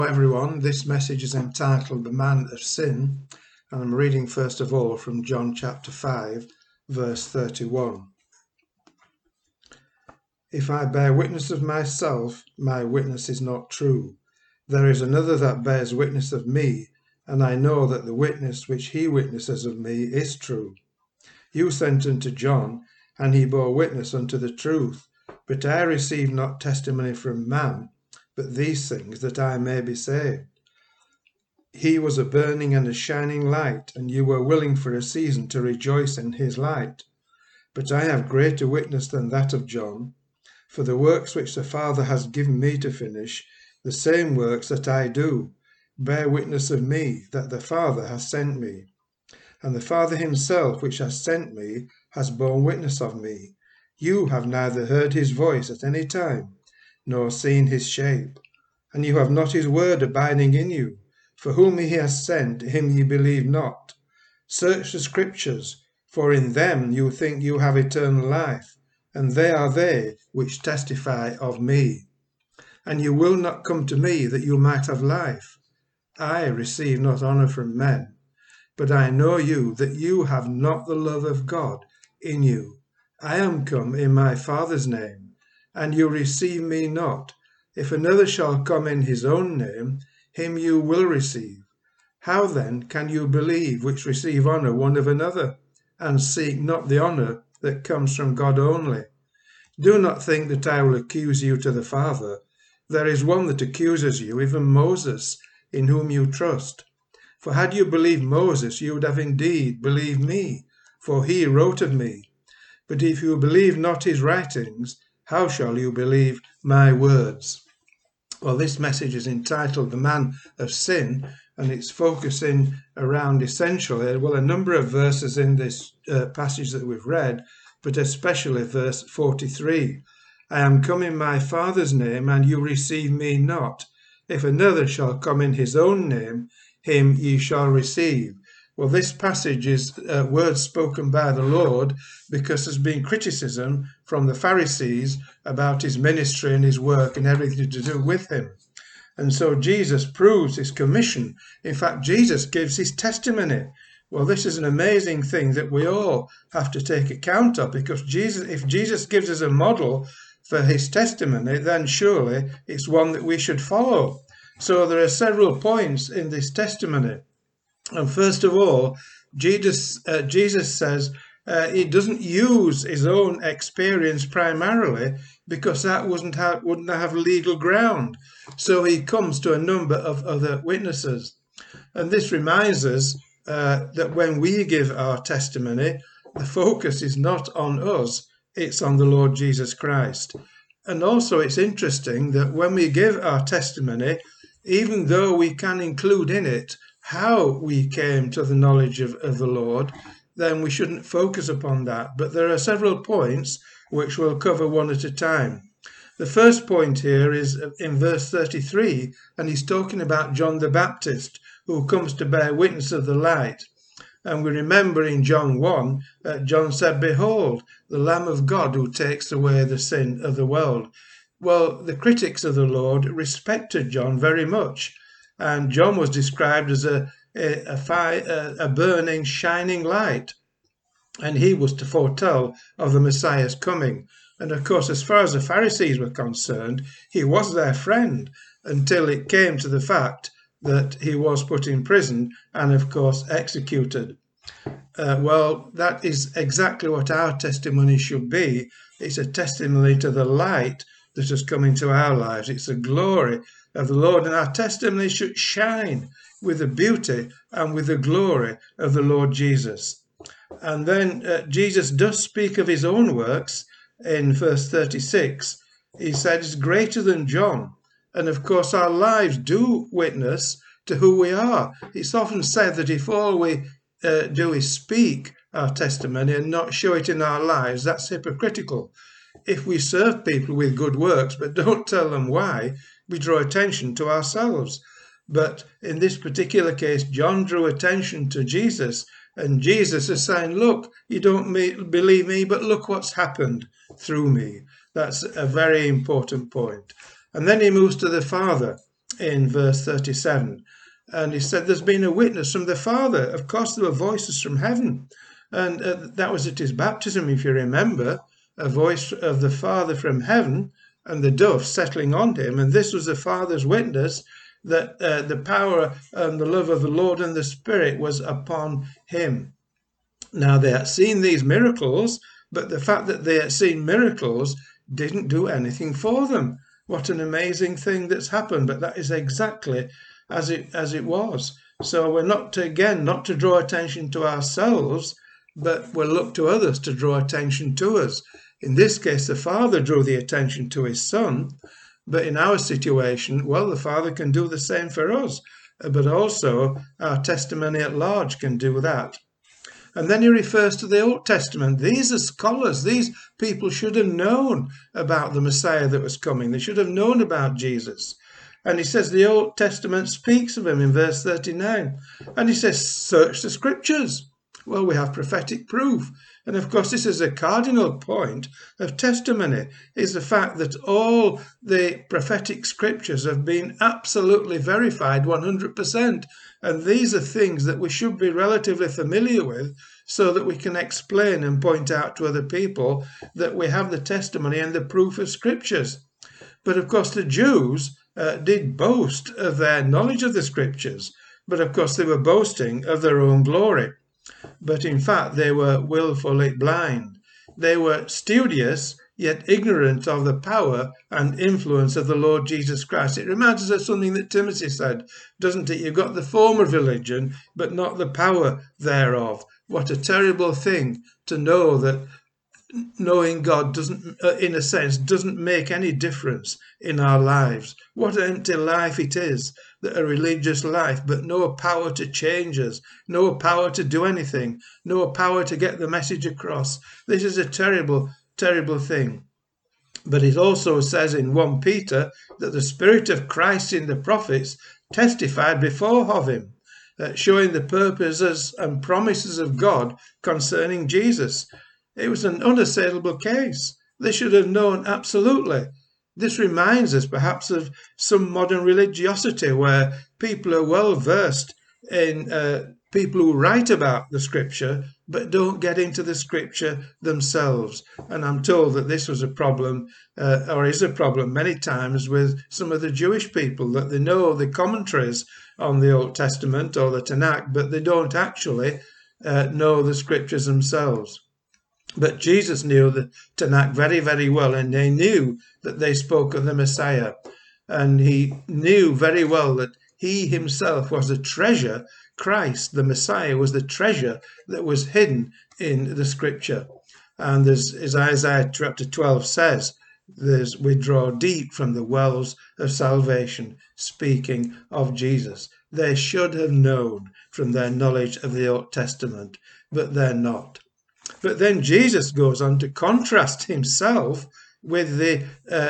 Everyone, this message is entitled The Man of Sin, and I'm reading first of all from John chapter 5, verse 31. If I bear witness of myself, my witness is not true. There is another that bears witness of me, and I know that the witness which he witnesses of me is true. You sent unto John, and he bore witness unto the truth. But I received not testimony from man, but these things, that I may be saved. He was a burning and a shining light, and you were willing for a season to rejoice in his light. But I have greater witness than that of John, for the works which the Father has given me to finish, the same works that I do, bear witness of me, that the Father has sent me. And the Father himself, which has sent me, has borne witness of me. You have neither heard his voice at any time, nor seen his shape, and you have not his word abiding in you. For whom he has sent, him ye believe not. Search the Scriptures, for in them you think you have eternal life, and they are they which testify of me. And you will not come to me that you might have life. I receive not honour from men, but I know you, that you have not the love of God in you. I am come in my Father's name, and you receive me not. If another shall come in his own name, him you will receive. How then can you believe which receive honour one of another, and seek not the honour that comes from God only? Do not think that I will accuse you to the Father. There is one that accuses you, even Moses, in whom you trust. For had you believed Moses, you would have indeed believed me, for he wrote of me. But if you believe not his writings, how shall you believe my words? Well, this message is entitled The Man of Sin, and it's focusing around essentially, well, a number of verses in this passage that we've read, but especially verse 43. I am come in my Father's name, and you receive me not. If another shall come in his own name, him ye shall receive. Well, this passage is words spoken by the Lord because there's been criticism from the Pharisees about his ministry and his work and everything to do with him. And so Jesus proves his commission. In fact, Jesus gives his testimony. Well, this is an amazing thing that we all have to take account of, because if Jesus gives us a model for his testimony, then surely it's one that we should follow. So there are several points in this testimony. And first of all, Jesus says he doesn't use his own experience primarily, because that wouldn't have legal ground. So he comes to a number of other witnesses. And this reminds us that when we give our testimony, the focus is not on us, it's on the Lord Jesus Christ. And also it's interesting that when we give our testimony, even though we can include in it how we came to the knowledge of the Lord, then we shouldn't focus upon that. But there are several points which we'll cover one at a time. The first point here is in verse 33, and he's talking about John the Baptist, who comes to bear witness of the light. And we remember in John 1, John said, "Behold, the Lamb of God who takes away the sin of the world." Well, the critics of the Lord respected John very much. And John was described as a burning, shining light. And he was to foretell of the Messiah's coming. And of course, as far as the Pharisees were concerned, he was their friend until it came to the fact that he was put in prison and, of course, executed. Well, that is exactly what our testimony should be. It's a testimony to the light that has come into our lives. It's the glory of the Lord, and our testimony should shine with the beauty and with the glory of the Lord Jesus. And then Jesus does speak of his own works in verse 36. He said it's greater than John. And of course our lives do witness to who we are. It's often said that if all we do is speak our testimony and not show it in our lives, that's hypocritical. If we serve people with good works but don't tell them why, we draw attention to ourselves. But in this particular case, John drew attention to Jesus, and Jesus is saying, look, you don't believe me, but look what's happened through me. That's a very important point. And then he moves to the Father. in verse 37. And he said, there's been a witness from the Father. Of course, there were voices from heaven. And that was at his baptism, if you remember, a voice of the Father from heaven and the dove settling on him. And this was the Father's witness that the power and the love of the Lord and the Spirit was upon him. Now, they had seen these miracles, but the fact that they had seen miracles didn't do anything for them. What an amazing thing that's happened, but that is exactly as it was. So we're not to draw attention to ourselves, but we'll look to others to draw attention to us. In this case, the Father drew the attention to his Son, but in our situation, well, the Father can do the same for us, but also our testimony at large can do that. And then he refers to the Old Testament. These are scholars. These people should have known about the Messiah that was coming. They should have known about Jesus. And he says the Old Testament speaks of him in verse 39. And he says, search the scriptures. Well, we have prophetic proof. And of course, this is a cardinal point of testimony, is the fact that all the prophetic scriptures have been absolutely verified 100%. And these are things that we should be relatively familiar with so that we can explain and point out to other people that we have the testimony and the proof of scriptures. But of course, the Jews did boast of their knowledge of the scriptures, but of course they were boasting of their own glory. But in fact, they were willfully blind. They were studious, yet ignorant of the power and influence of the Lord Jesus Christ. It reminds us of something that Timothy said, doesn't it? You've got the form of religion, but not the power thereof. What a terrible thing to know that knowing God doesn't, in a sense, doesn't make any difference in our lives. What an empty life it is, that a religious life, but no power to change us, no power to do anything, no power to get the message across. This is a terrible, terrible thing. But it also says in 1 Peter that the Spirit of Christ in the prophets testified before of him, showing the purposes and promises of God concerning Jesus. It was an unassailable case. They should have known absolutely. This reminds us perhaps of some modern religiosity where people are well versed in people who write about the scripture but don't get into the scripture themselves. And I'm told that this was a problem or is a problem many times with some of the Jewish people, that they know the commentaries on the Old Testament or the Tanakh, but they don't actually know the scriptures themselves. But Jesus knew the Tanakh very, very well, and they knew that they spoke of the Messiah. And he knew very well that he himself was the treasure. Christ, the Messiah, was the treasure that was hidden in the scripture. And as Isaiah chapter 12 says, we draw deep from the wells of salvation, speaking of Jesus. They should have known from their knowledge of the Old Testament, but they're not. But then Jesus goes on to contrast himself with the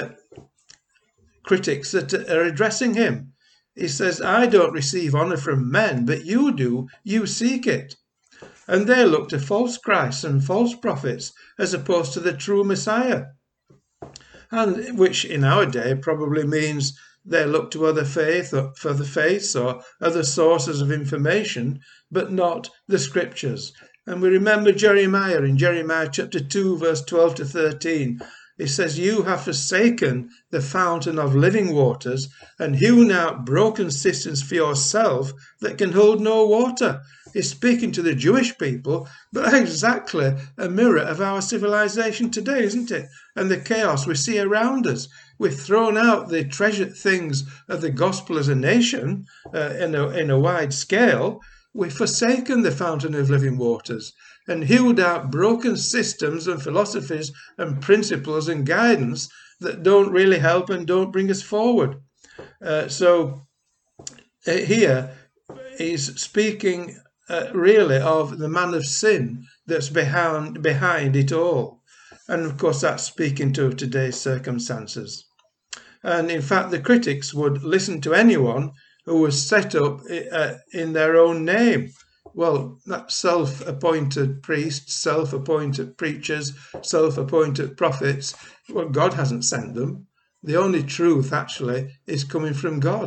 critics that are addressing him. He says, I don't receive honor from men, but you do, you seek it. And they look to false Christs and false prophets as opposed to the true Messiah. And which in our day probably means they look to other faith or for the faiths or other sources of information, but not the scriptures. And we remember Jeremiah in Jeremiah chapter 2, verse 12 to 13. It says, you have forsaken the fountain of living waters and hewn out broken cisterns for yourself that can hold no water. He's speaking to the Jewish people, but exactly a mirror of our civilization today, isn't it? And the chaos we see around us. We've thrown out the treasured things of the gospel as a nation in a wide scale. We've forsaken the fountain of living waters and hewed out broken systems and philosophies and principles and guidance that don't really help and don't bring us forward. So here he's speaking really of the man of sin that's behind it all. And of course, that's speaking to today's circumstances. And in fact, the critics would listen to anyone who was set up in their own name. Well, that's self-appointed priests, self-appointed preachers, self-appointed prophets. Well, God hasn't sent them. The only truth actually is coming from God.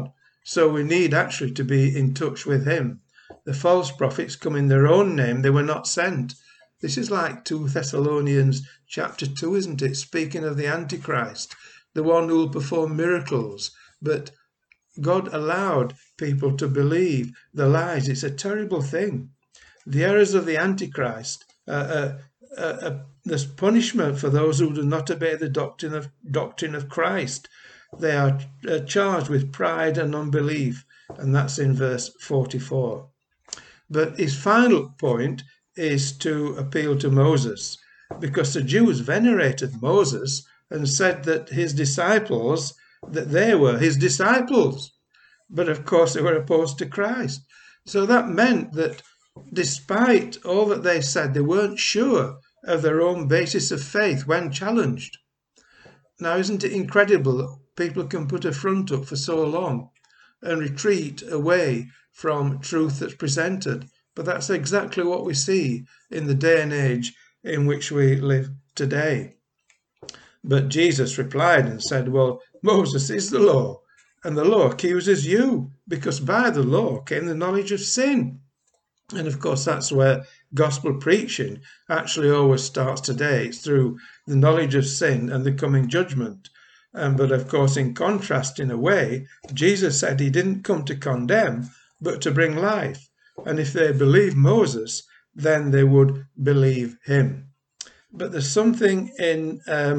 So we need actually to be in touch with him. The false prophets come in their own name. They were not sent. This is like 2 Thessalonians chapter 2, isn't it? Speaking of the Antichrist, the one who will perform miracles. But God allowed people to believe the lies. It's a terrible thing. The errors of the Antichrist, there's punishment for those who do not obey the doctrine of Christ. They are charged with pride and unbelief, and that's in verse 44. But his final point is to appeal to Moses, because the Jews venerated Moses and said that they were his disciples. But of course they were opposed to Christ. So that meant that despite all that they said, they weren't sure of their own basis of faith when challenged. Now, isn't it incredible that people can put a front up for so long and retreat away from truth that's presented? But that's exactly what we see in the day and age in which we live today. But Jesus replied and said, well, Moses is the law, and the law accuses you, because by the law came the knowledge of sin. And of course, that's where gospel preaching actually always starts today. It's through the knowledge of sin and the coming judgment. But of course, in contrast, in a way, Jesus said he didn't come to condemn, but to bring life. And if they believe Moses, then they would believe him. But there's something in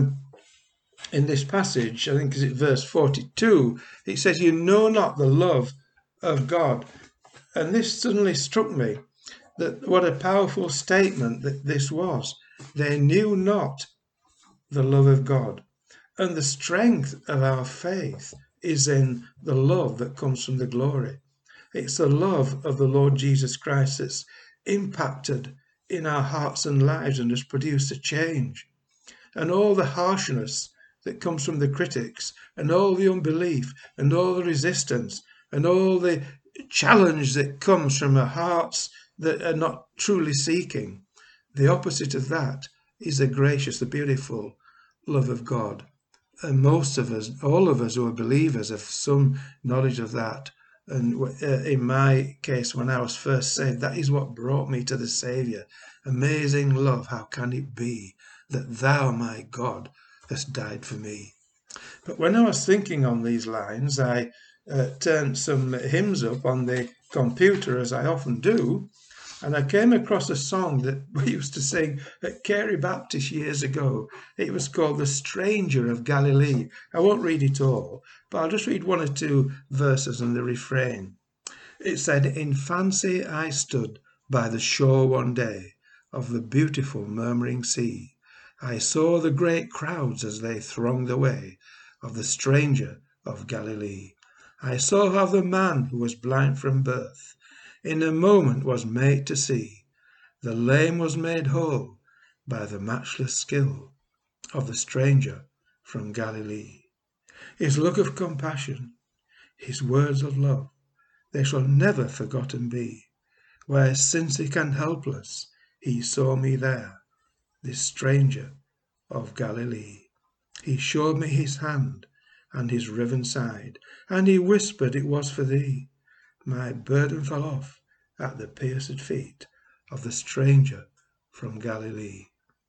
this passage, I think is it verse 42, it says, you know not the love of God. And this suddenly struck me, that what a powerful statement that this was. They knew not the love of God. And the strength of our faith is in the love that comes from the glory. It's the love of the Lord Jesus Christ that's impacted in our hearts and lives and has produced a change. And all the harshness that comes from the critics, and all the unbelief, and all the resistance, and all the challenge that comes from our hearts that are not truly seeking. The opposite of that is the gracious, the beautiful love of God. And most of us, all of us who are believers, have some knowledge of that. And in my case, when I was first saved, that is what brought me to the Saviour. Amazing love, how can it be that thou, my God, hast died for me? But when I was thinking on these lines, I turned some hymns up on the computer, as I often do, and I came across a song that we used to sing at Carey Baptist years ago. It was called The Stranger of Galilee. I won't read it all, but I'll just read one or two verses and the refrain. It said, in fancy I stood by the shore one day of the beautiful murmuring sea. I saw the great crowds as they thronged the way of the stranger of Galilee. I saw how the man who was blind from birth in a moment was made to see. The lame was made whole by the matchless skill of the stranger from Galilee. His look of compassion, his words of love, they shall never forgotten be. Where sin-sick and helpless, he saw me there, this stranger of Galilee. He showed me his hand and his riven side, and he whispered it was for thee. My burden fell off at the pierced feet of the stranger from Galilee.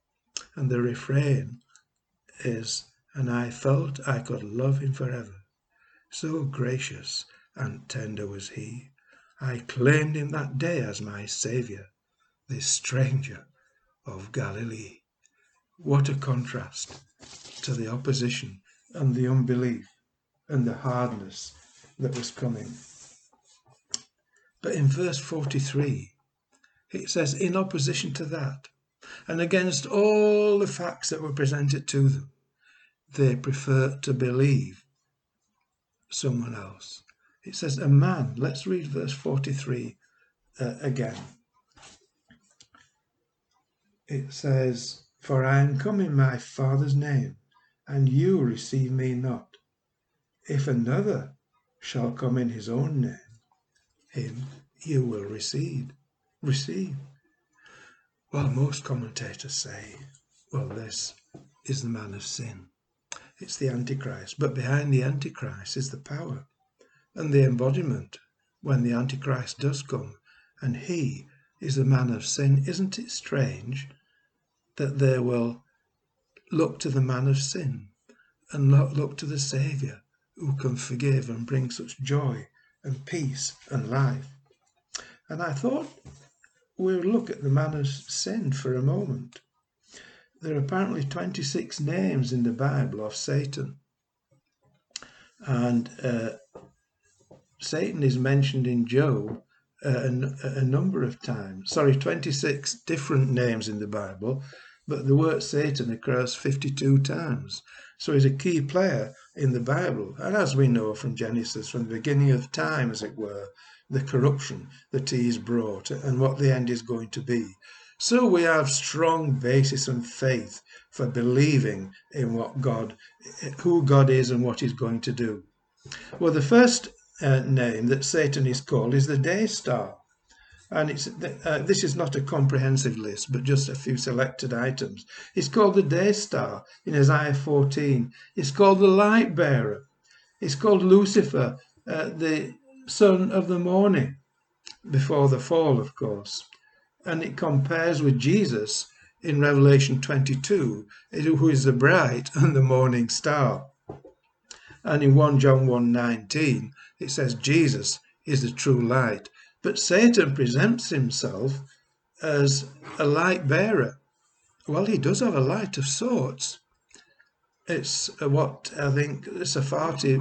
And the refrain is, and I felt I could love him forever. So gracious and tender was he. I claimed him that day as my Saviour, this stranger of Galilee. What a contrast to the opposition and the unbelief and the hardness that was coming. But in verse 43, it says, in opposition to that, and against all the facts that were presented to them, they prefer to believe someone else. It says, a man, let's read verse 43 again. It says, for I am come in my Father's name, and you receive me not. If another shall come in his own name, him you will receive. Well, most commentators say, well, this is the man of sin. It's the Antichrist. But behind the Antichrist is the power and the embodiment when the Antichrist does come, and he is the man of sin. Isn't it strange that they will look to the man of sin and look to the Saviour who can forgive and bring such joy and peace and life? And I thought we'll look at the man of sin for a moment. There are apparently 26 names in the Bible of Satan. And Satan is mentioned in Job a number of times. 26 different names in the Bible, but the word Satan occurs 52 times. So he's a key player in the Bible. And as we know from Genesis, from the beginning of time, as it were, the corruption that he's brought and what the end is going to be. So we have strong basis and faith for believing in who God is and what he's going to do. Well, the first name that Satan is called is the day star. And this is not a comprehensive list, but just a few selected items. It's called the day star in Isaiah 14. It's called the light bearer. It's called Lucifer, the son of the morning, before the fall, of course. And it compares with Jesus in Revelation 22, who is the bright and the morning star. And in 1 John 1:19, it says Jesus is the true light. But Satan presents himself as a light bearer. Well, he does have a light of sorts. It's what I think Safati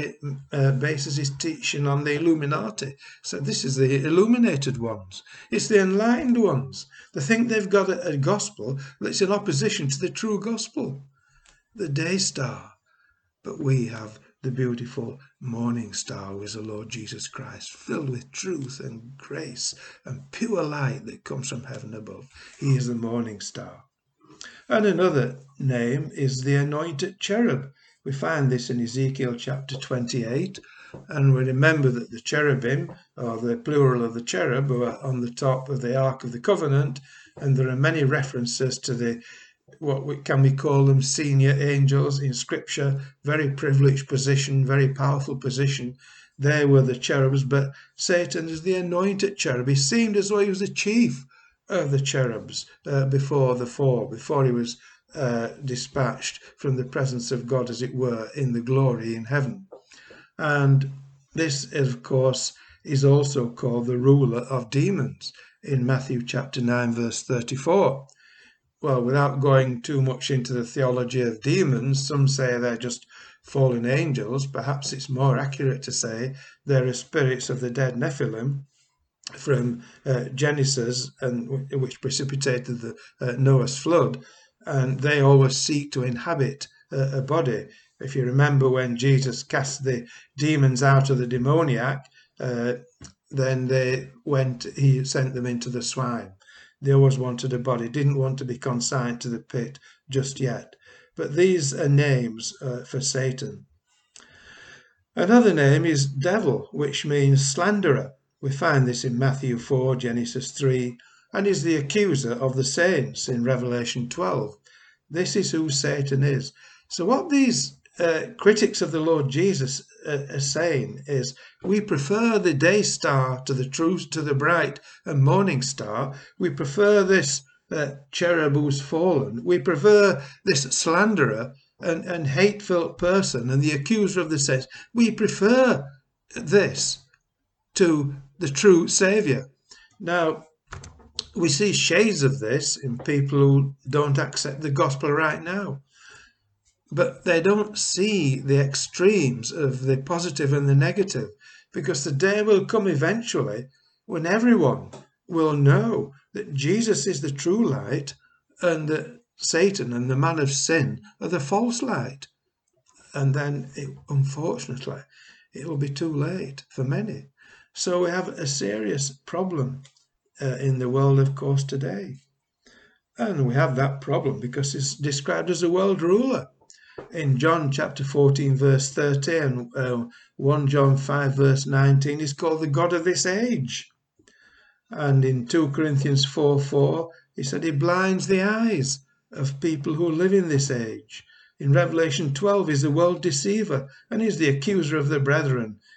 bases his teaching on the Illuminati. So this is the illuminated ones. It's the enlightened ones. They think they've got a gospel that's in opposition to the true gospel, the day star. But we have the beautiful morning star, who is the Lord Jesus Christ, filled with truth and grace and pure light that comes from heaven above. He is the morning star. And another name is the anointed cherub. We find this in Ezekiel chapter 28. And we remember that the cherubim, or the plural of the cherub, were on the top of the Ark of the Covenant. And there are many references to what can we call them, senior angels in Scripture, very privileged position, very powerful position. They were the cherubs, but Satan is the anointed cherub. He seemed as though he was the chief of the cherubs before the fall, before he was dispatched from the presence of God, as it were, in the glory in heaven. And this, of course, is also called the ruler of demons in Matthew chapter 9, verse 34. Well, without going too much into the theology of demons, some say they're just fallen angels. Perhaps it's more accurate to say they're spirits of the dead Nephilim from Genesis, and which precipitated the Noah's flood. And they always seek to inhabit a body. If you remember when Jesus cast the demons out of the demoniac, then he sent them into the swine. They always wanted a body, didn't want to be consigned to the pit just yet. But these are names for Satan. Another name is devil, which means slanderer. We find this in Matthew 4, Genesis 3, and is the accuser of the saints in Revelation 12. This is who Satan is. So what these critics of the Lord Jesus are saying is, we prefer the day star to the bright and morning star. We prefer this cherub who's fallen. We prefer this slanderer and hate-filled person and the accuser of the saints. We prefer this to the true Saviour. Now, we see shades of this in people who don't accept the gospel right now. But they don't see the extremes of the positive and the negative, because the day will come eventually when everyone will know that Jesus is the true light and that Satan and the man of sin are the false light. And then, unfortunately, it will be too late for many. So we have a serious problem in the world, of course, today. And we have that problem because it's described as a world ruler. In John chapter 14, verse 30, and 1 John 5, verse 19, he's called the God of this age. And in 2 Corinthians 4:4, he said he blinds the eyes of people who live in this age. In Revelation 12, he's the world deceiver, and he's the accuser of the brethren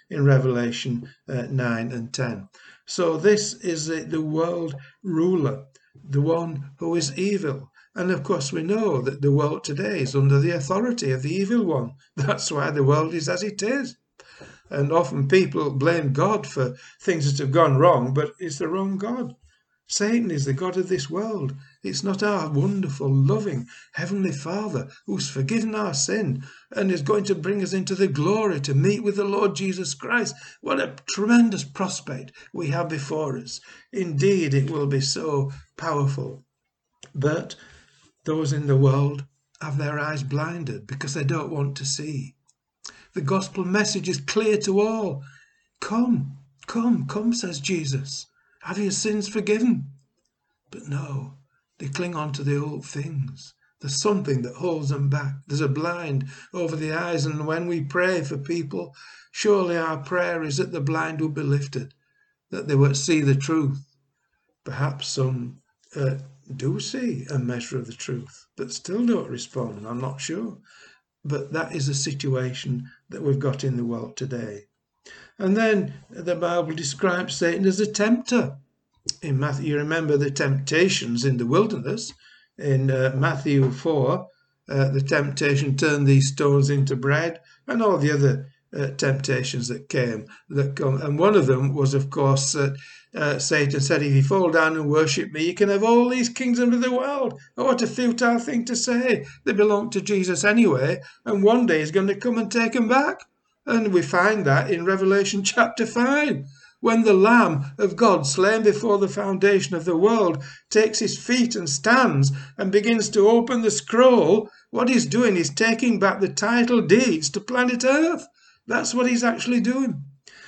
in Revelation 9 and 10. So this is the world ruler, the one who is evil. And of course we know that the world today is under the authority of the evil one. That's why the world is as it is. And often people blame God for things that have gone wrong, but it's the wrong God. Satan is the God of this world. It's not our wonderful, loving Heavenly Father who's forgiven our sin and is going to bring us into the glory to meet with the Lord Jesus Christ. What a tremendous prospect we have before us. Indeed, it will be so powerful. But those in the world have their eyes blinded because they don't want to see. The gospel message is clear to all. Come, come, come, says Jesus. Have your sins forgiven? But no, they cling on to the old things. There's something that holds them back. There's a blind over the eyes, and when we pray for people, surely our prayer is that the blind will be lifted, that they will see the truth. Perhaps some do see a measure of the truth, but still don't respond. I'm not sure. But that is the situation that we've got in the world today. And then the Bible describes Satan as a tempter. In Matthew, you remember the temptations in the wilderness. In Matthew 4, the temptation turned these stones into bread, and all the other temptations that come. And one of them was, of course, that Satan said, if you fall down and worship me, you can have all these kingdoms of the world. Oh, what a futile thing to say. They belong to Jesus anyway, and one day he's going to come and take them back. And we find that in Revelation chapter 5, when the Lamb of God, slain before the foundation of the world, takes his feet and stands and begins to open the scroll. What he's doing is taking back the title deeds to planet Earth. That's what he's actually doing.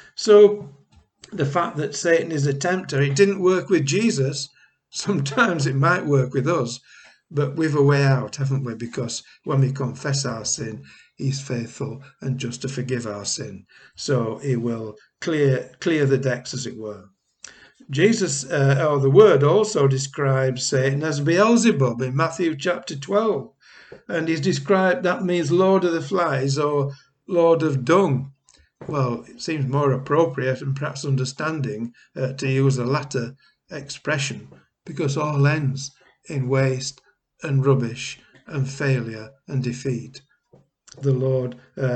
So the fact that Satan is a tempter, it didn't work with Jesus. Sometimes it might work with us, but we've a way out, haven't we? Because when we confess our sin, he's faithful and just to forgive our sin. So he will clear the decks, as it were. Jesus, or the word also describes Satan as Beelzebub in Matthew chapter 12. And he's described, that means Lord of the Flies or Lord of Dung. Well, it seems more appropriate and perhaps understanding to use the latter expression, because all ends in waste and rubbish and failure and defeat. The Lord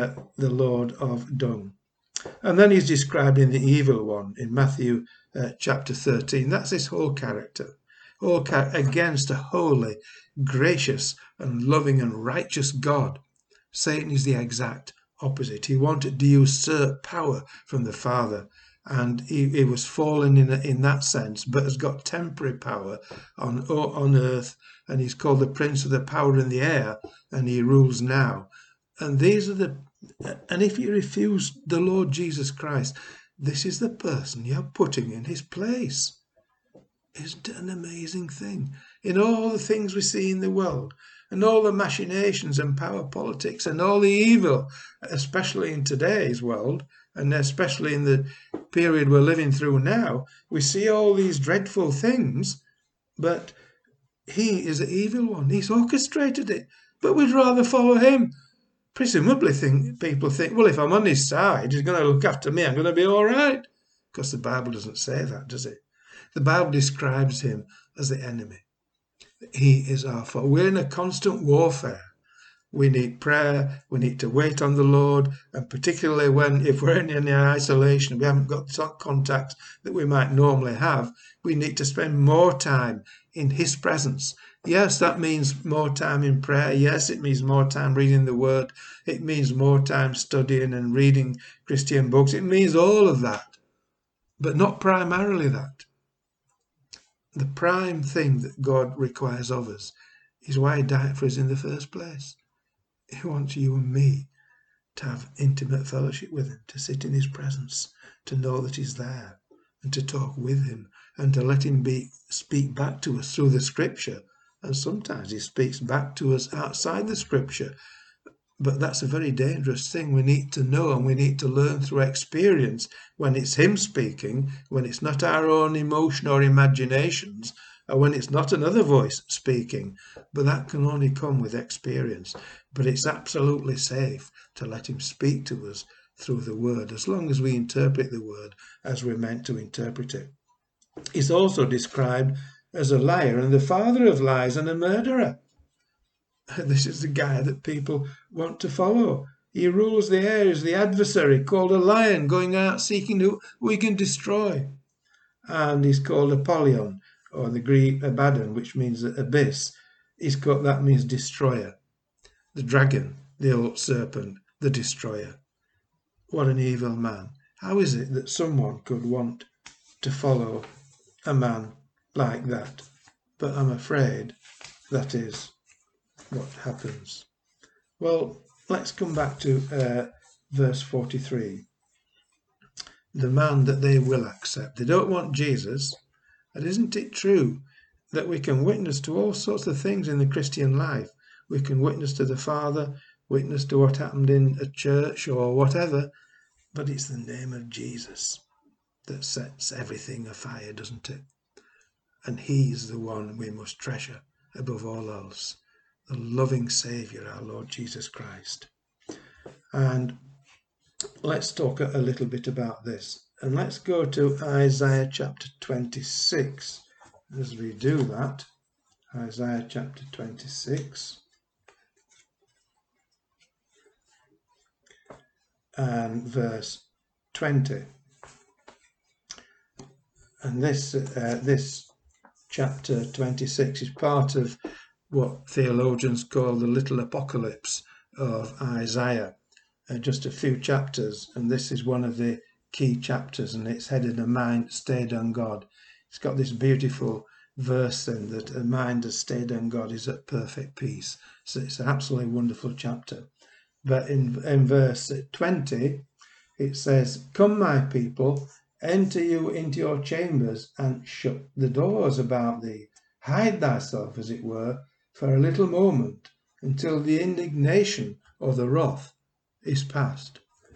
of Dung. And then he's described in the evil one in Matthew chapter 13. That's his whole character. Against a holy, gracious and loving and righteous God. Satan is the exact opposite. He wanted to usurp power from the Father, and he was fallen in that sense, but has got temporary power on earth, and he's called the Prince of the Power in the Air, and he rules now. And and if you refuse the Lord Jesus Christ, this is the person you're putting in his place. Isn't it an amazing thing? In all the things we see in the world, and all the machinations and power politics, and all the evil, especially in today's world, and especially in the period we're living through now, we see all these dreadful things, but he is the evil one. He's orchestrated it, but we'd rather follow him. Presumably people think, well, if I'm on his side, he's going to look after me, I'm going to be all right. Because the Bible doesn't say that, does it? The Bible describes him as the enemy. He is our foe. We're in a constant warfare. We need prayer, we need to wait on the Lord, and particularly if we're in any isolation, we haven't got the contact that we might normally have, we need to spend more time in his presence. Yes, that means more time in prayer. Yes, it means more time reading the Word. It means more time studying and reading Christian books. It means all of that, but not primarily that. The prime thing that God requires of us is why he died for us in the first place. He wants you and me to have intimate fellowship with him, to sit in his presence, to know that he's there, and to talk with him, and to let him speak back to us through the Scripture. And sometimes he speaks back to us outside the Scripture. But that's a very dangerous thing. We need to know, and we need to learn through experience when it's him speaking, when it's not our own emotion or imaginations, or when it's not another voice speaking. But that can only come with experience. But it's absolutely safe to let him speak to us through the word, as long as we interpret the word as we're meant to interpret it. He's also described as a liar and the father of lies and a murderer. This is the guy that people want to follow. He rules the air, is the adversary, called a lion, going out seeking who we can destroy. And he's called Apollyon, or the Greek Abaddon, which means abyss. That means destroyer. The dragon, the old serpent, the destroyer. What an evil man. How is it that someone could want to follow a man like that? But I'm afraid that is what happens. Well, let's come back to verse 43. The man that they will accept. They don't want Jesus. And isn't it true that we can witness to all sorts of things in the Christian life? We can witness to the Father, witness to what happened in a church or whatever, but it's the name of Jesus that sets everything afire, doesn't it? And he's the one we must treasure above all else, the loving Saviour, our Lord Jesus Christ. And let's talk a little bit about this. And let's go to Isaiah chapter 26. As we do that, Isaiah chapter 26. And verse 20. And this chapter 26 is part of what theologians call the little apocalypse of Isaiah. Just a few chapters, and this is one of the key chapters, and it's headed "A Mind Stayed on God." It's got this beautiful verse in that a mind that's stayed on God is at perfect peace. So it's an absolutely wonderful chapter. But in verse 20, it says, "Come, my people, enter you into your chambers, and shut the doors about thee. Hide thyself, as it were, for a little moment, until the indignation or the wrath is past."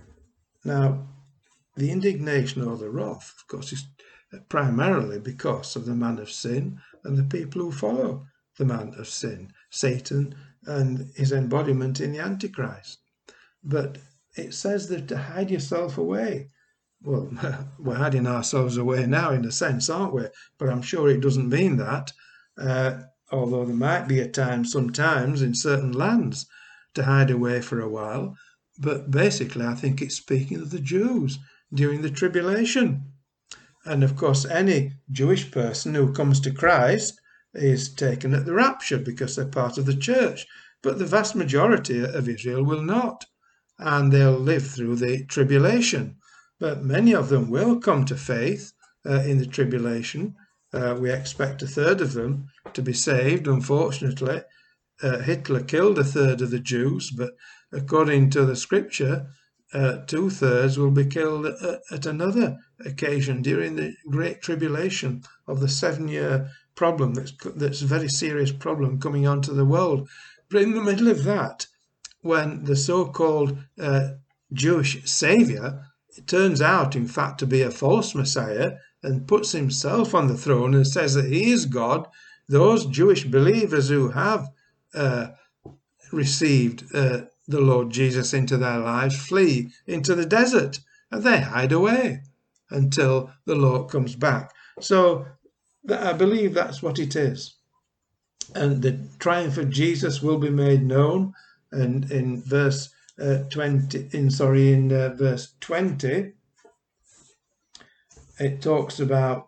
Now, the indignation or the wrath, of course, is primarily because of the man of sin and the people who follow the man of sin, Satan and his embodiment in the Antichrist. But it says that to hide yourself away. Well, we're hiding ourselves away now in a sense, aren't we? But I'm sure it doesn't mean that, although there might be a time sometimes in certain lands to hide away for a while. But basically, I think it's speaking of the Jews during the tribulation. And of course, any Jewish person who comes to Christ is taken at the rapture because they're part of the church. But the vast majority of Israel will not, and they'll live through the tribulation. But many of them will come to faith in the tribulation. We expect a third of them to be saved, unfortunately. Hitler killed a third of the Jews, but according to the scripture, 2/3 will be killed at another occasion during the Great Tribulation of the 7-year problem that's a very serious problem coming onto the world. But in the middle of that, when the so-called Jewish Saviour turns out, in fact, to be a false Messiah and puts himself on the throne and says that he is God, those Jewish believers who have received the Lord Jesus into their lives flee into the desert and they hide away until the Lord comes back. So I believe that's what it is. And the triumph of Jesus will be made known. And in verse 20, it talks about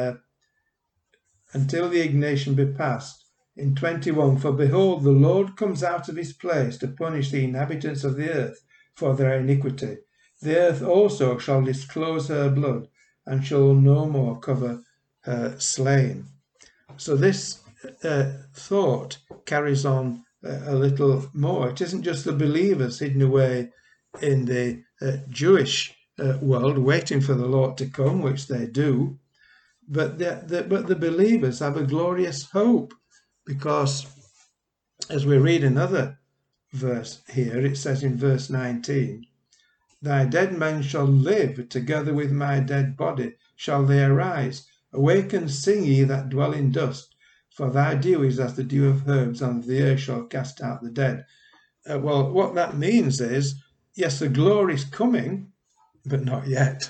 until the indignation be past. In 21, "For behold, the Lord comes out of his place to punish the inhabitants of the earth for their iniquity. The earth also shall disclose her blood, and shall no more cover her slain." So this thought carries on a little more. It isn't just the believers hidden away in the Jewish world waiting for the Lord to come, which they do, but the believers have a glorious hope, because as we read another verse here, it says in verse 19, "Thy dead men shall live, together with my dead body shall they arise. Awake and sing, ye that dwell in dust, for thy dew is as the dew of herbs, and the earth shall cast out the dead." Well, what that means is yes, the glory is coming, but not yet.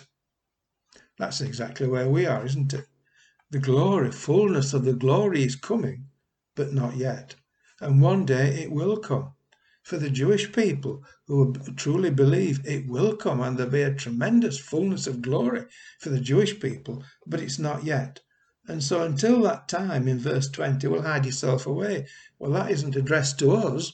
That's exactly where we are, isn't it? The glory, fullness of the glory is coming, but not yet. And one day it will come. For the Jewish people who truly believe, it will come, and there'll be a tremendous fullness of glory for the Jewish people, but it's not yet. And so until that time, in verse 20, well, hide yourself away. Well, that isn't addressed to us,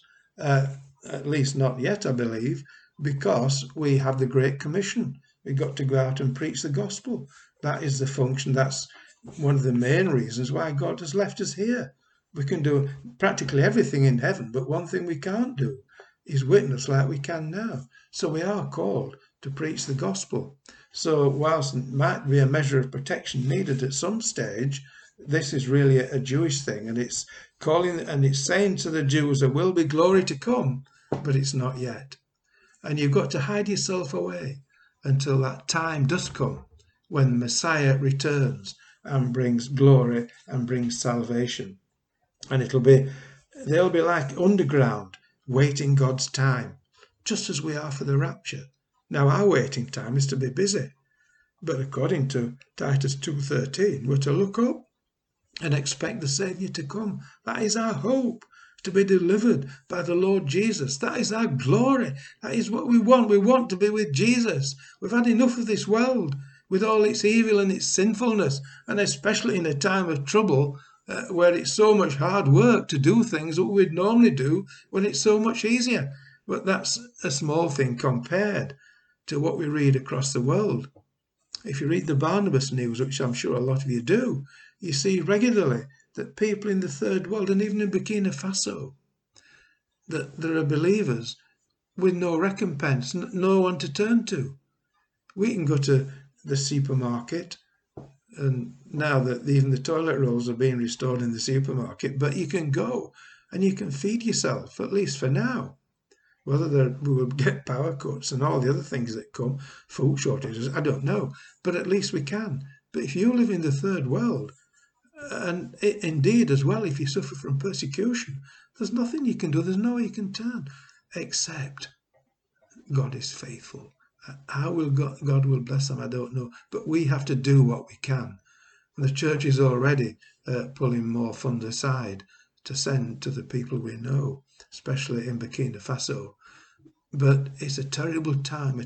at least not yet, I believe, because we have the Great Commission. We've got to go out and preach the gospel. That is the function. That's one of the main reasons why God has left us here. We can do practically everything in heaven, but one thing we can't do is witness like we can now. So we are called to preach the gospel. So whilst there might be a measure of protection needed at some stage, this is really a Jewish thing, and it's calling and it's saying to the Jews there will be glory to come, but it's not yet. And you've got to hide yourself away until that time does come when the Messiah returns and brings glory and brings salvation. And they'll be like underground, waiting God's time, just as we are for the rapture. Now our waiting time is to be busy, but according to Titus 2:13, we're to look up and expect the Saviour to come. That is our hope, to be delivered by the Lord Jesus. That is our glory. That is what we want. We want to be with Jesus. We've had enough of this world with all its evil and its sinfulness, and especially in a time of trouble where it's so much hard work to do things that we'd normally do when it's so much easier. But that's a small thing compared to what we read across the world. If you read the Barnabas news, which I'm sure a lot of you do, you see regularly that people in the third world, and even in Burkina Faso, that there are believers with no recompense, no one to turn to. We can go to the supermarket, and now that even the toilet rolls are being restored in the supermarket, but you can go and you can feed yourself, at least for now. Whether we will get power cuts and all the other things that come, food shortages, I don't know, but at least we can. But if you live in the third world, and indeed as well, if you suffer from persecution, there's nothing you can do, there's nowhere you can turn, except God is faithful. How will God will bless them, I don't know, but we have to do what we can. And the church is already pulling more funds aside to send to the people we know, especially in Burkina Faso. But it's a terrible time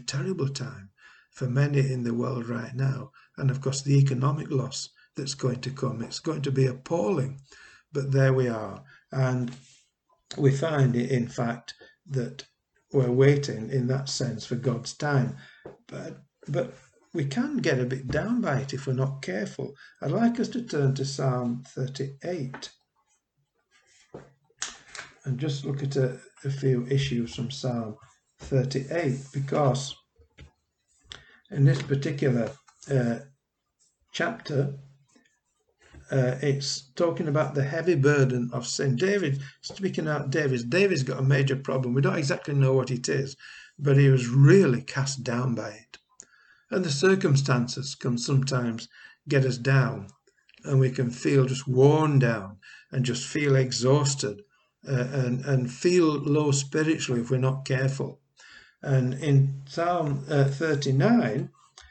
for many in the world right now. And of course, the economic loss that's going to come, it's going to be appalling. But there we are. And we find, in fact, that we're waiting in that sense for God's time. But we can get a bit down by it if we're not careful. I'd like us to turn to Psalm 38 and just look at a few issues from Psalm 38, because in this particular chapter, it's talking about the heavy burden of sin. David's got a major problem. We don't exactly know what it is, but he was really cast down by it. And the circumstances can sometimes get us down, and we can feel just worn down and just feel exhausted and feel low spiritually if we're not careful. And in Psalm 39,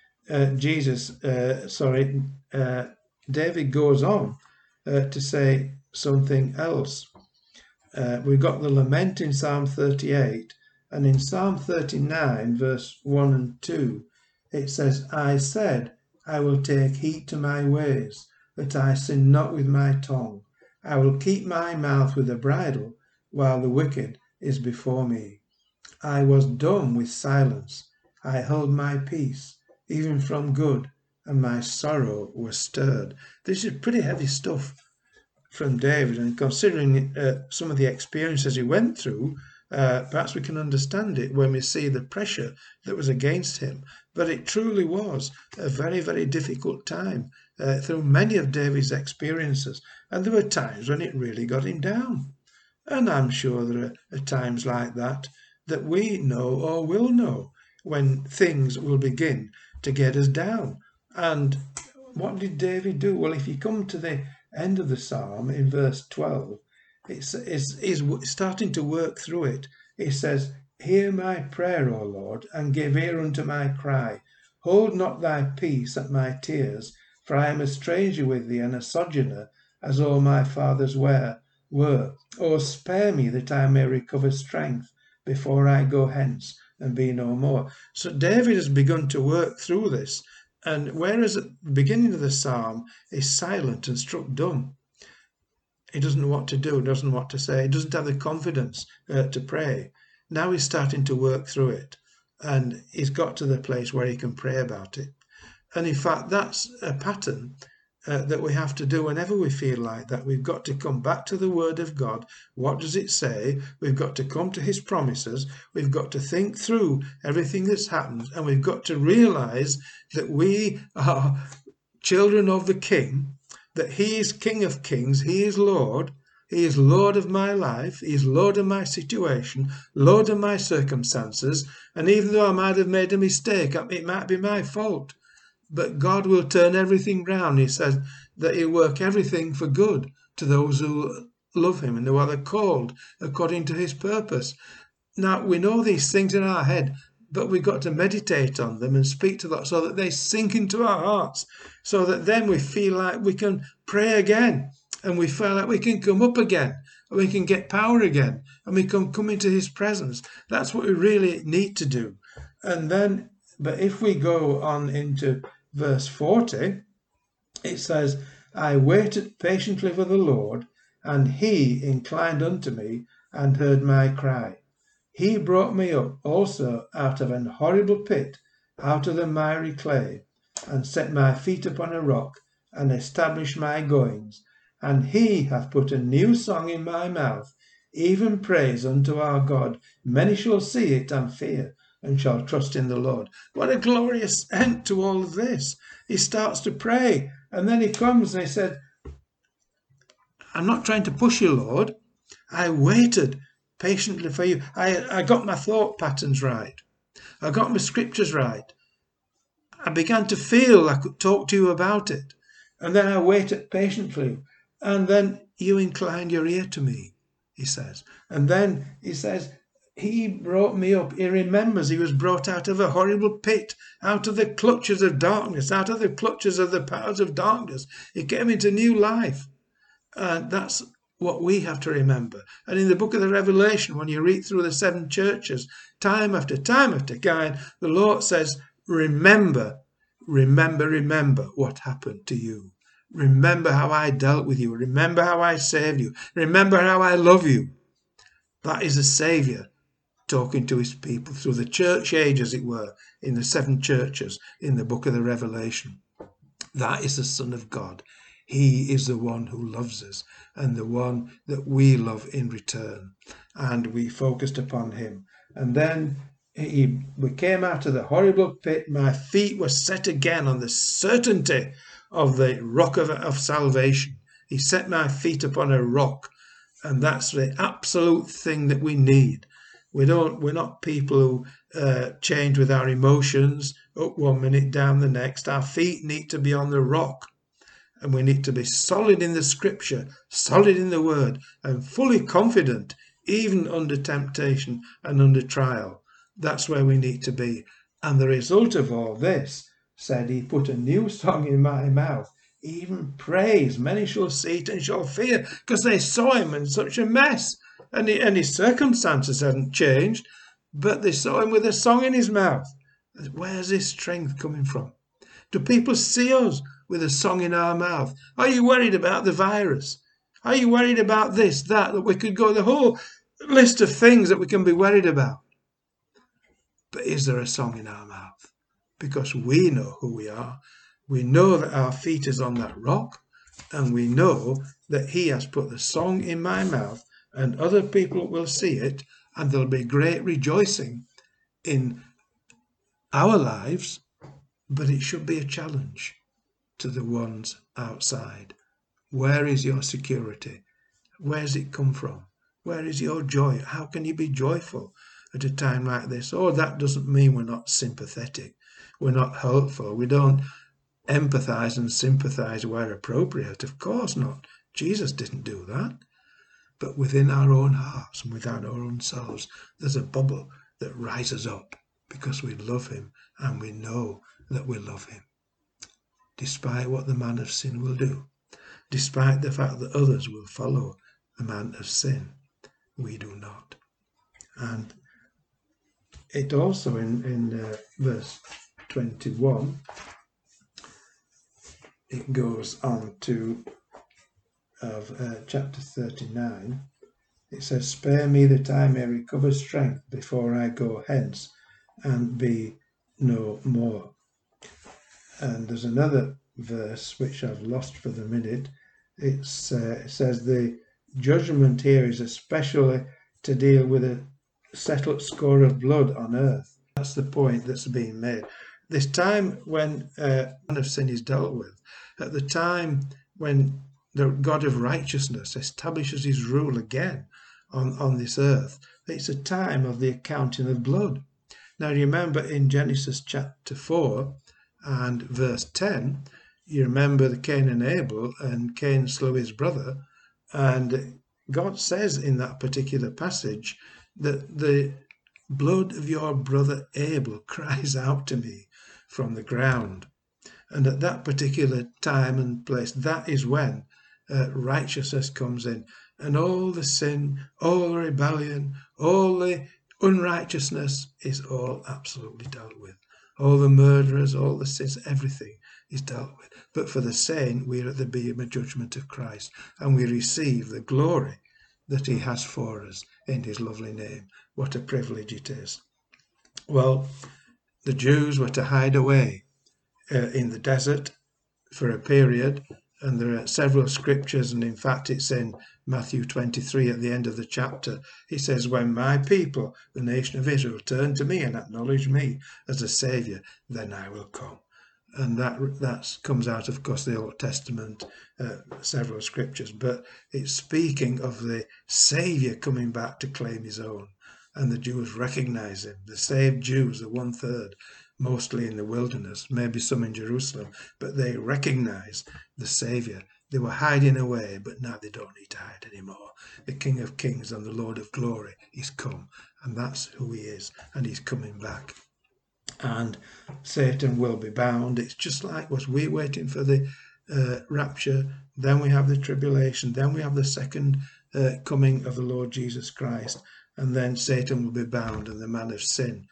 David goes on to say something else. We've got the lament in Psalm 38, and in Psalm 39, verse 1 and 2, it says, I said, I will take heed to my ways, that I sin not with my tongue. I will keep my mouth with a bridle, while the wicked is before me. I was dumb with silence. I held my peace, even from good, and my sorrow was stirred. This is pretty heavy stuff from David, and considering some of the experiences he went through, perhaps we can understand it when we see the pressure that was against him. But it truly was a very, very difficult time through many of David's experiences, and there were times when it really got him down. And I'm sure there are times like that we know or will know, when things will begin to get us down. And what did David do? Well, if you come to the end of the psalm in verse 12, it's starting to work through it. It says, Hear my prayer, O Lord, and give ear unto my cry. Hold not thy peace at my tears, for I am a stranger with thee and a sojourner, as all my fathers were. O spare me that I may recover strength before I go hence and be no more. So David has begun to work through this, and whereas at the beginning of the psalm he's silent and struck dumb, he doesn't know what to do, doesn't know what to say, he doesn't have the confidence to pray. Now he's starting to work through it, and he's got to the place where he can pray about it. And in fact, that's a pattern that we have to do whenever we feel like that. We've got to come back to the Word of God. What does it say? We've got to come to His promises. We've got to think through everything that's happened, and we've got to realize that we are children of the King, that He is King of Kings, He is Lord. He is Lord of my life. He is Lord of my situation, Lord of my circumstances. And even though I might have made a mistake, it might be my fault. But God will turn everything round. He says that He'll work everything for good to those who love Him and who are called according to His purpose. Now, we know these things in our head, but we've got to meditate on them and speak to that so that they sink into our hearts, so that then we feel like we can pray again, and we feel like we can come up again, and we can get power again, and we can come into His presence. That's what we really need to do. And then, but if we go on into verse 40, it says, I waited patiently for the Lord, and He inclined unto me and heard my cry. He brought me up also out of an horrible pit, out of the miry clay, and set my feet upon a rock, and established my goings. And He hath put a new song in my mouth, even praise unto our God. Many shall see it and fear, and shall trust in the Lord. What a glorious end to all of this. He starts to pray, and then he comes and he said, I'm not trying to push you, Lord. I waited patiently for you. I got my thought patterns right. I got my scriptures right. I began to feel I could talk to you about it. And then I waited patiently. And then you inclined your ear to me, he says. And then he says, He brought me up. He remembers he was brought out of a horrible pit, out of the clutches of darkness, out of the clutches of the powers of darkness. He came into new life. And that's what we have to remember. And in the book of the Revelation, when you read through the 7 churches, time after again, the Lord says, remember what happened to you. Remember how I dealt with you. Remember how I saved you. Remember how I love you. That is a Saviour talking to his people through the church age, as it were, in the 7 churches in the book of the Revelation. That is the Son of God. He is the one who loves us and the one that we love in return. And we focused upon him. And then we came out of the horrible pit. My feet were set again on the certainty of the rock of salvation. He set my feet upon a rock. And that's the absolute thing that we need. We're not people who change with our emotions, up one minute, down the next. Our feet need to be on the rock. And we need to be solid in the scripture, solid in the word, and fully confident, even under temptation and under trial. That's where we need to be. And the result of all this, said, He put a new song in my mouth, even praise. Many shall see it and shall fear, because they saw him in such a mess. And his circumstances hadn't changed, but they saw him with a song in his mouth. Where's his strength coming from? Do people see us with a song in our mouth? Are you worried about the virus? Are you worried about this, that we could go the whole list of things that we can be worried about? But is there a song in our mouth? Because we know who we are. We know that our feet is on that rock, and we know that He has put the song in my mouth, and other people will see it, and there'll be great rejoicing in our lives, but it should be a challenge to the ones outside. Where is your security? Where does it come from? Where is your joy? How can you be joyful at a time like this? Oh, that doesn't mean we're not sympathetic. We're not hopeful. We don't empathize and sympathize where appropriate. Of course not. Jesus didn't do that. But within our own hearts and within our own souls, there's a bubble that rises up because we love him and we know that we love him. Despite what the man of sin will do, despite the fact that others will follow the man of sin, we do not. And it also in verse 21, it goes on to chapter 39. It says, "Spare me that I may recover strength before I go hence and be no more." And there's another verse which I've lost for the minute. It says the judgment here is especially to deal with a settled score of blood on earth. That's the point that's being made. This time when man of sin is dealt with, at the time when the God of righteousness establishes his rule again on this earth, it's a time of the accounting of blood. Now remember in Genesis chapter 4 and verse 10, you remember the Cain and Abel, and Cain slew his brother, and God says in that particular passage that the blood of your brother Abel cries out to me from the ground. And at that particular time and place, that is when righteousness comes in, and all the sin, all the rebellion, all the unrighteousness is all absolutely dealt with. All the murderers, all the sins, everything is dealt with. But for the saint, we're at the bema judgment of Christ, and we receive the glory that he has for us in his lovely name. What a privilege it is. Well, the Jews were to hide away in the desert for a period, and there are several scriptures, and in fact it's in Matthew 23 at the end of the chapter. It says, "When my people, the nation of Israel, turn to me and acknowledge me as a saviour, then I will come." And that comes out, of course, the Old Testament, several scriptures, but it's speaking of the saviour coming back to claim his own. And the Jews recognize him. The saved Jews, the 1/3, mostly in the wilderness, maybe some in Jerusalem, but they recognize the Saviour. They were hiding away, but now they don't need to hide anymore. The King of Kings and the Lord of Glory is come, and that's who he is, and he's coming back. And Satan will be bound. It's just like what we're waiting for the rapture, then we have the tribulation, then we have the second coming of the Lord Jesus Christ, and then Satan will be bound, and the man of sin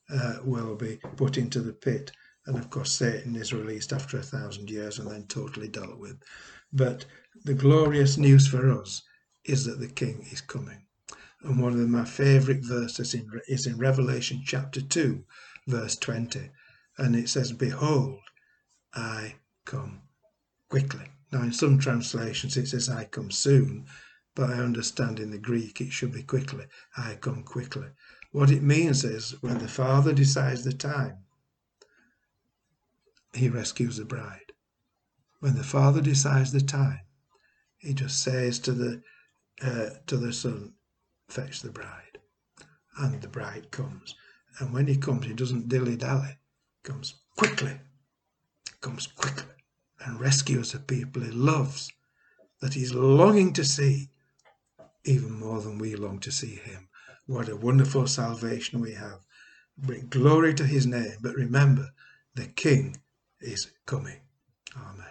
will be put into the pit. And of course Satan is released after 1,000 years and then totally dealt with. But the glorious news for us is that the King is coming. And one of my favourite verses is in Revelation chapter 2 verse 20, and it says, "Behold, I come quickly." Now in some translations it says "I come soon," but I understand in the Greek it should be quickly. I come quickly. What it means is when the Father decides the time, he rescues the bride. When the Father decides the time, he just says to the Son, "Fetch the bride." And the bride comes. And when he comes, he doesn't dilly-dally. Comes quickly and rescues the people he loves, that he's longing to see, even more than we long to see him. What a wonderful salvation we have. Bring glory to his name. But remember, the King is coming. Amen.